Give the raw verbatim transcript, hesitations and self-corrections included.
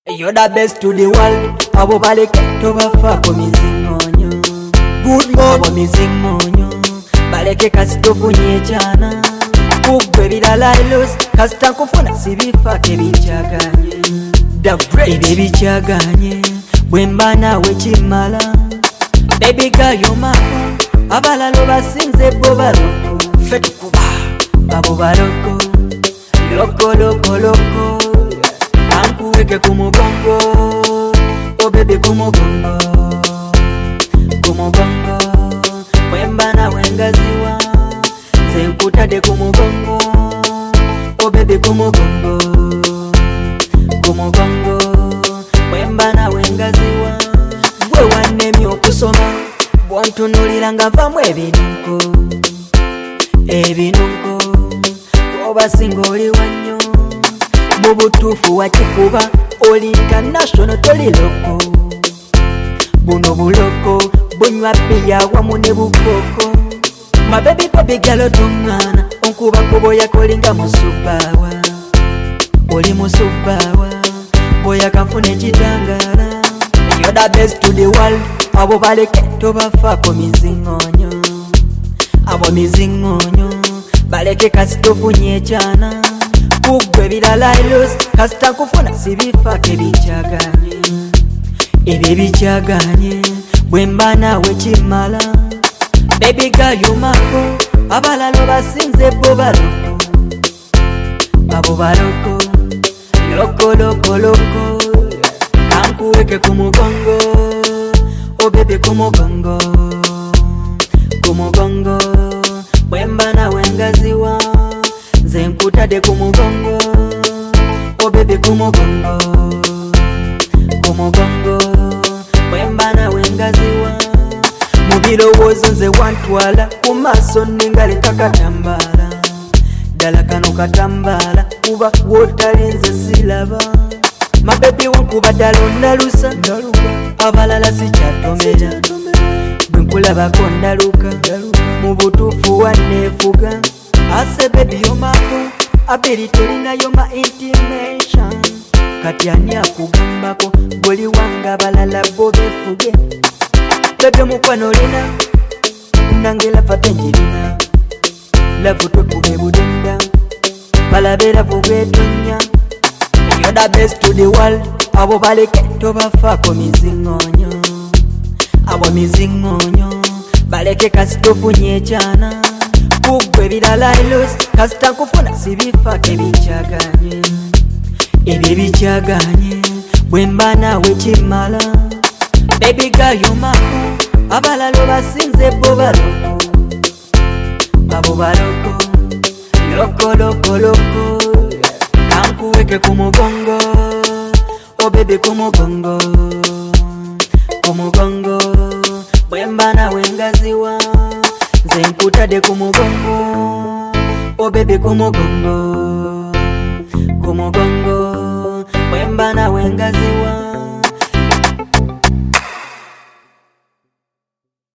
You're the best to the world. Abo baleke tobafako mizingonyo. Good morning. Abo mizingonyo baleke kasitofunye chana. Kugwe bilala ilos kasita kufuna sibifake bichaganye. The great ibe bichaganye bwemba nawe kimala. Baby girl you're mine. Abalalo basinze bo baroko fetu kuba abo baroko loko loko loko. Ankuweke kumugongo, oh baby kumugongo, kumugongo. Wemba na wengaziwa, zenkutade kumugongo, oh baby kumugongo, kumugongo. Wemba na wengaziwa, gwe wanemi okusoma, bwontunulira nga vamu ebinunko, ebinunko. Oba singa oli wanyo mubutufu wakikuba oli international toli loko. Buno buloko bunywa bia wamu ne bukoko. My baby baby girl otungana onkuba kuboya kolinga musubawa. Oli musubawa boya kafune chitangala. You're the best to the world. Abo baleke tobafako mizingonyo. Abo mizingonyo baleke kasitofunye chana. Kugwe bilala ilos kasita kufuna sibifake bichaganye. Ibi bichaganye bwemba nawe kimala. Baby girl you mako abalalo basinze bo baroko, abo baroko loko loko loko. Kankuweke kumugongo, oh baby kumugongo, kumugongo. Bwemba nawe ngaziwa zenkutade kumugongo, oh baby kumugongo, kumugongo. Wemba na wengaziwa mubiro wozo nze wantwala kumaso ningale kakatambala. Dala kano katambala kuba wotalinze silaba. My baby wankuba dalonda lusa abalala sichatomera. Bwenkulabako ndaluka mubutufu wanefuga. I say baby you're my boo, abiri tolina you're my intimation. Kati ani akugambako goli wanga balala bo befuge. Baby mukwano lina nangela fatenjirina. Lavu twekube budenda balabera bubwetonya. You're the best to the world. Abo baleke tobafako mizingonyo. Abo mizingonyo baleke kasitofunye chana. Kugwe bilala ilos kasita kufuna sibifake bichaganye. Ibi bichaganye bwemba nawe kimala. Baby girl you mako abalalo basinze bo baroko, abo baroko loko loko loko. Kankuweke kumugongo, oh baby kumugongo, kumugongo. Bwemba nawe ngaziwa zenkutade kumugongo, oh baby kumugongo, kumugongo. Wemba na wengaziwa